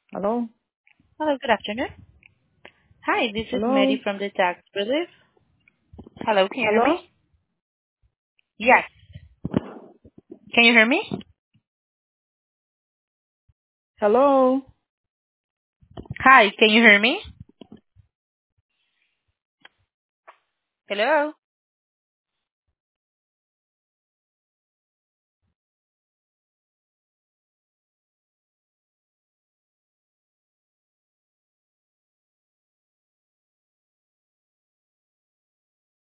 Hello? Hello, good afternoon. Hi, this is Hello? Mary from the Tax Relief. Hello, can you hear me? Hello? Yes. Can you hear me? Hello? Hi, can you hear me? Hello?